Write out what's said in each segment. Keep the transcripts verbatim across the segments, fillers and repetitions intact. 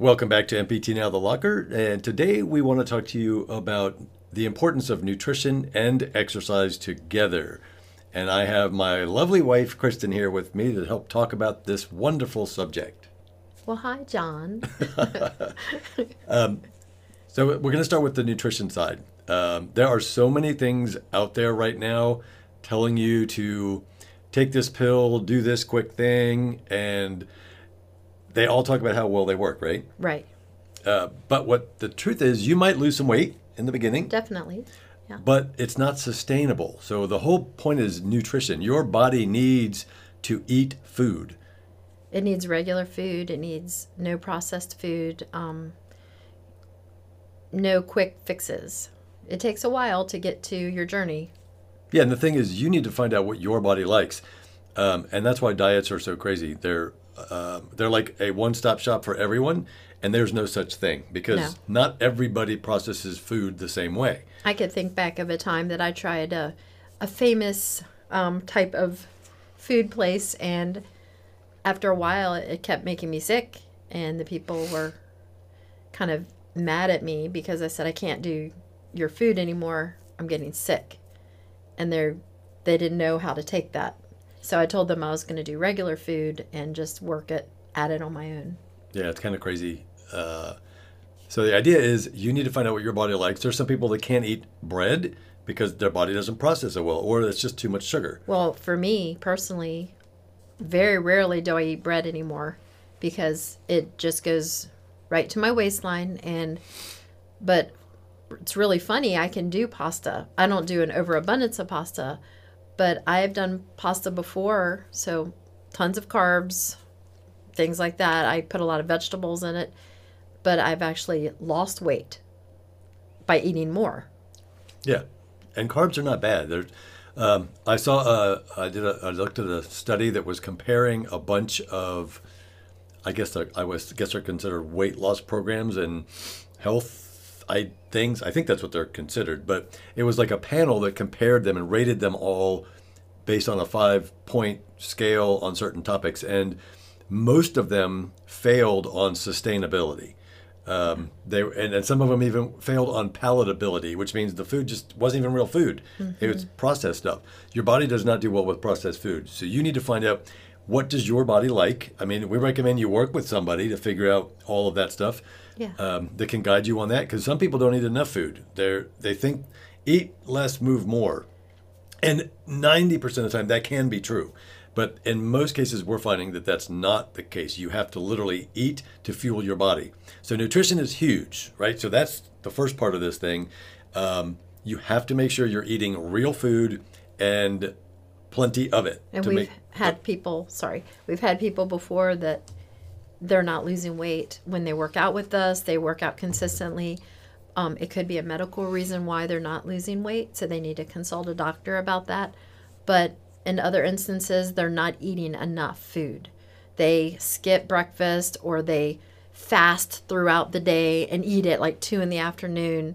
Welcome back to M P T Now the Locker, and today we want to talk to you about the importance of nutrition and exercise together. And I have my lovely wife, Kristen, here with me to help talk about this wonderful subject. Well, hi, John. um, so we're going to start with the nutrition side. Um, there are so many things out there right now telling you to take this pill, do this quick thing, and they all talk about how well they work, right? Right. Uh, but what the truth is, you might lose some weight in the beginning. Definitely. Yeah. But it's not sustainable. So the whole point is nutrition. Your body needs to eat food. It needs regular food. It needs no processed food. Um, no quick fixes. It takes a while to get to your journey. Yeah, and the thing is, you need to find out what your body likes. Um, and that's why diets are so crazy. They're uh, they're like a one-stop shop for everyone, and there's no such thing because No. not everybody processes food the same way. I could think back of a time that I tried a, a famous um, type of food place, and after a while, it kept making me sick, and the people were kind of mad at me because I said, I can't do your food anymore. I'm getting sick. And they they didn't know how to take that. So I told them I was going to do regular food and just work it at it on my own. Yeah, it's kind of crazy. Uh, so the idea is you need to find out what your body likes. There's some people that can't eat bread because their body doesn't process it well, or it's just too much sugar. Well, for me personally, very rarely do I eat bread anymore because it just goes right to my waistline. And but it's really funny. I can do pasta. I don't do an overabundance of pasta, but I have done pasta before. So tons of carbs, things like that. I put a lot of vegetables in it, but I've actually lost weight by eating more. Yeah, and carbs are not bad. There's, um, I saw, uh, I did, a, I looked at a study that was comparing a bunch of, I guess they're, I was guess they're considered weight loss programs and health I things. I think that's what they're considered. But it was like a panel that compared them and rated them all based on a five-point scale on certain topics, and most of them failed on sustainability. Um, they and, and some of them even failed on palatability, which means the food just wasn't even real food. Mm-hmm. It was processed stuff. Your body does not do well with processed food, so you need to find out what does your body like. I mean, we recommend you work with somebody to figure out all of that stuff. Yeah. Um, that can guide you on that, because some people don't eat enough food. They they think eat less, move more, and ninety percent of the time that can be true. But in most cases, we're finding that that's not the case. You have to literally eat to fuel your body. So nutrition is huge, right? So that's the first part of this thing. Um, you have to make sure you're eating real food and plenty of it. And to we've make, had people, sorry, we've had people before that they're not losing weight when they work out with us. They work out consistently. Um, it could be a medical reason why they're not losing weight, so they need to consult a doctor about that. But in other instances, they're not eating enough food. They skip breakfast or they fast throughout the day and eat at like two in the afternoon.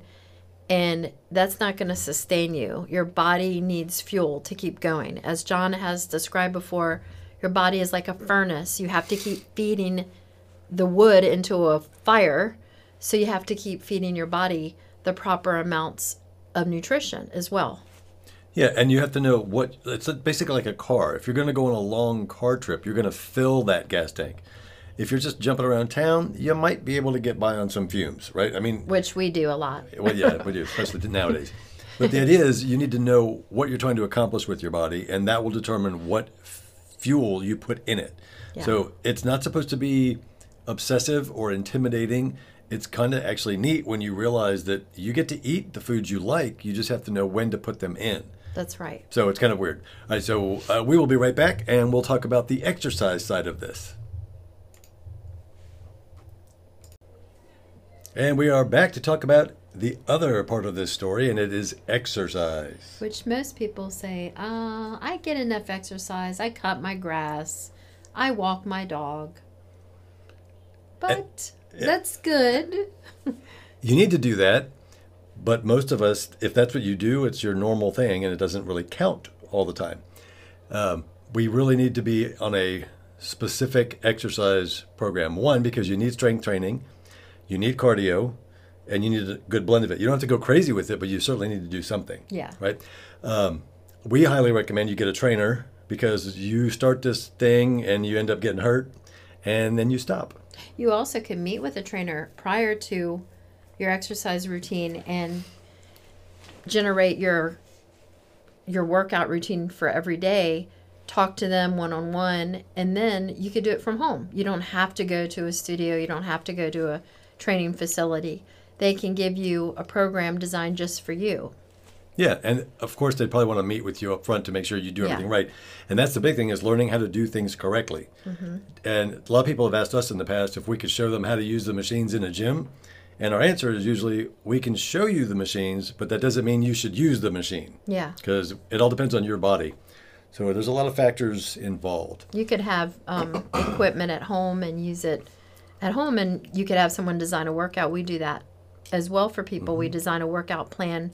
And that's not going to sustain you. Your body needs fuel to keep going. As John has described before, your body is like a furnace. You have to keep feeding the wood into a fire. So you have to keep feeding your body the proper amounts of nutrition as well. Yeah, and you have to know what, it's basically like a car. If you're going to go on a long car trip, you're going to fill that gas tank. If you're just jumping around town, you might be able to get by on some fumes, right? I mean, Which we do a lot. Well, yeah, we do, especially nowadays. But the idea is you need to know what you're trying to accomplish with your body, and that will determine what fuel you put in it. Yeah. So it's not supposed to be obsessive or intimidating. It's kind of actually neat when you realize that you get to eat the foods you like. You just have to know when to put them in. That's right. So it's kind of weird. All right, so uh, we will be right back, and we'll talk about the exercise side of this. And we are back to talk about the other part of this story, and it is exercise. Which most people say, uh, I get enough exercise. I cut my grass. I walk my dog. But And- that's good. You need to do that, but most of us, if that's what you do, it's your normal thing, and it doesn't really count all the time. Um, we really need to be on a specific exercise program. One, because you need strength training, you need cardio, and you need a good blend of it. You don't have to go crazy with it, but you certainly need to do something. Yeah. Right? Um, we highly recommend you get a trainer because you start this thing and you end up getting hurt and then you stop. You also can meet with a trainer prior to your exercise routine and generate your your workout routine for every day. Talk to them one-on-one, and then you could do it from home. You don't have to go to a studio. You don't have to go to a training facility. They can give you a program designed just for you. Yeah, and of course they probably want to meet with you up front to make sure you do Yeah. everything right. And that's the big thing, is learning how to do things correctly. Mm-hmm. And a lot of people have asked us in the past if we could show them how to use the machines in a gym. And our answer is usually, we can show you the machines, but that doesn't mean you should use the machine. Yeah. Because it all depends on your body. So there's a lot of factors involved. You could have um, equipment at home and use it at home, and you could have someone design a workout. We do that as well for people. Mm-hmm. We design a workout plan,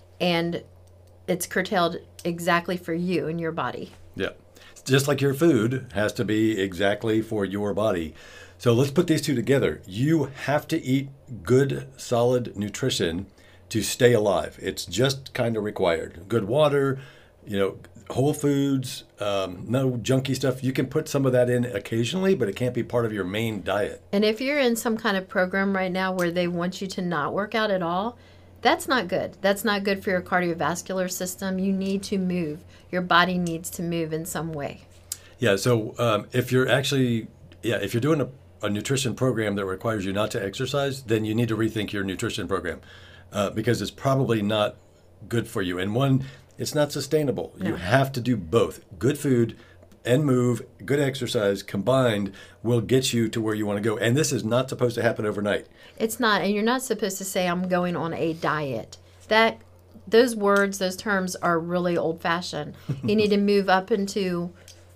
and it's curtailed exactly for you and your body. Yeah. Just like your food has to be exactly for your body. So let's put these two together. You have to eat good, solid nutrition to stay alive. It's just kind of required. Good water, you know, whole foods, um, no junky stuff. You can put some of that in occasionally, but it can't be part of your main diet. And if you're in some kind of program right now where they want you to not work out at all, that's not good. That's not good for your cardiovascular system. You need to move. Your body needs to move in some way. Yeah, so um, if you're actually, yeah, if you're doing a, a nutrition program that requires you not to exercise, then you need to rethink your nutrition program uh, because it's probably not good for you. And one, it's not sustainable. No. You have to do both. Good food and move, good exercise combined will get you to where you want to go. And this is not supposed to happen overnight. It's not, and you're not supposed to say, I'm going on a diet. That, those words, those terms are really old-fashioned. You need to move up into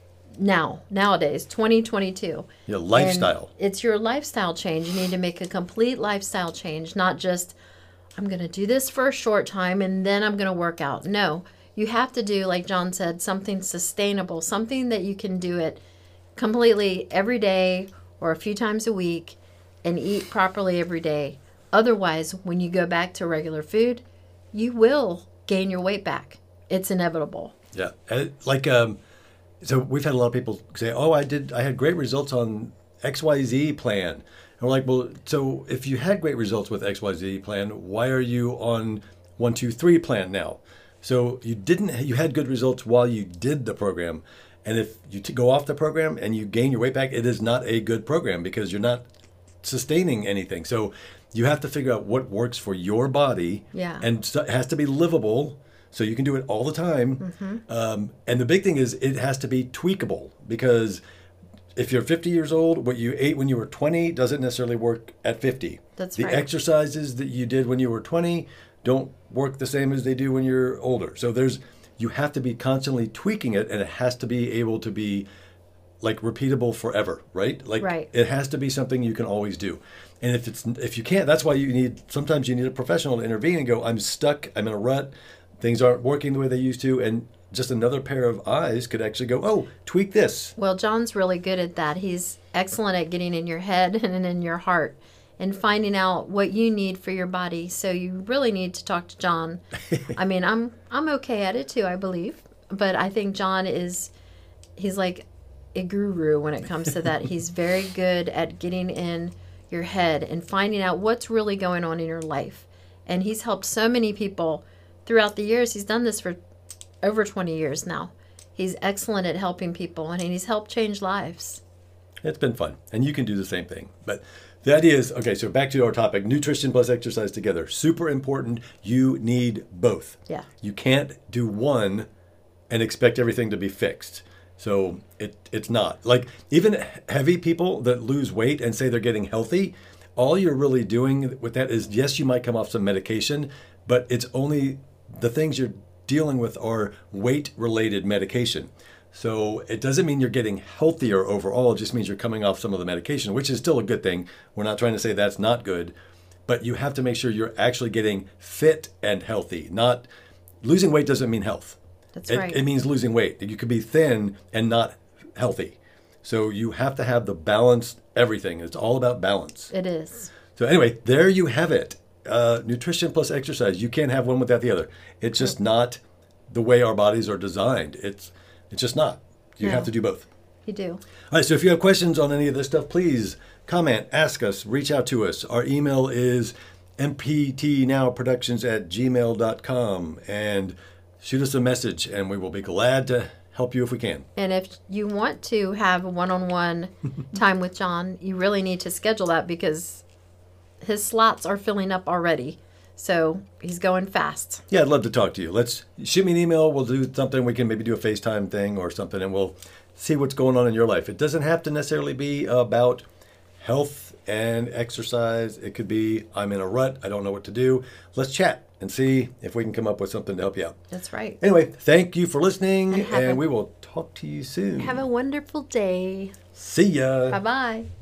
now, nowadays, twenty twenty-two. Yeah, lifestyle. And it's your lifestyle change. You need to make a complete lifestyle change, not just, I'm going to do this for a short time and then I'm going to work out. No, you have to do, like John said, something sustainable, something that you can do it completely every day or a few times a week and eat properly every day. Otherwise, when you go back to regular food, you will gain your weight back. It's inevitable. Yeah, and like um, so we've had a lot of people say, "Oh, I did. I had great results on X Y Z plan." And we're like, "Well, so if you had great results with X Y Z plan, why are you on one two three plan now?" So you didn't. You had good results while you did the program, and if you t- go off the program and you gain your weight back, it is not a good program because you're not sustaining anything. So you have to figure out what works for your body. Yeah. And so it has to be livable. So you can do it all the time. Mm-hmm. Um, and the big thing is it has to be tweakable, because if you're fifty years old, what you ate when you were twenty doesn't necessarily work at fifty. That's the right. exercises that you did when you were twenty don't work the same as they do when you're older. So there's, you have to be constantly tweaking it, and it has to be able to be like repeatable forever, right? Like Right. It has to be something you can always do. And if it's, if you can't, that's why you need, sometimes you need a professional to intervene and go, I'm stuck, I'm in a rut, things aren't working the way they used to, and just another pair of eyes could actually go, oh, tweak this. Well, John's really good at that. He's excellent at getting in your head and in your heart and finding out what you need for your body. So you really need to talk to John. I mean, I'm I'm okay at it too, I believe. But I think John is, he's like a guru when it comes to that. He's very good at getting in your head and finding out what's really going on in your life. And he's helped so many people throughout the years. He's done this for over twenty years now. He's excellent at helping people, and he's helped change lives. It's been fun, and you can do the same thing. But the idea is, okay, so back to our topic, nutrition plus exercise together. Super important. You need both. Yeah. You can't do one and expect everything to be fixed. So it it's not. Like even heavy people that lose weight and say they're getting healthy, all you're really doing with that is, yes, you might come off some medication, but it's only the things you're dealing with are weight-related medication. So it doesn't mean you're getting healthier overall. It just means you're coming off some of the medication, which is still a good thing. We're not trying to say that's not good, but you have to make sure you're actually getting fit and healthy. Not losing weight doesn't mean health. That's It, right. it means losing weight. You could be thin and not healthy. So you have to have the balanced everything. It's all about balance. It is. So anyway, there you have it. Uh, nutrition plus exercise. You can't have one without the other. It's just not the way our bodies are designed. It's it's just not. You No. have to do both. You do. All right, so if you have questions on any of this stuff, please comment, ask us, reach out to us. Our email is m p t now productions at gmail dot com, and shoot us a message, and we will be glad to help you if we can. And if you want to have a one-on-one time with John, you really need to schedule that because his slots are filling up already. So he's going fast. Yeah, I'd love to talk to you. Let's shoot me an email. We'll do something. We can maybe do a FaceTime thing or something, and we'll see what's going on in your life. It doesn't have to necessarily be about health and exercise. It could be, I'm in a rut. I don't know what to do. Let's chat and see if we can come up with something to help you out. That's right. Anyway, thank you for listening, And and, have a- we will talk to you soon. Have a wonderful day. See ya. Bye-bye.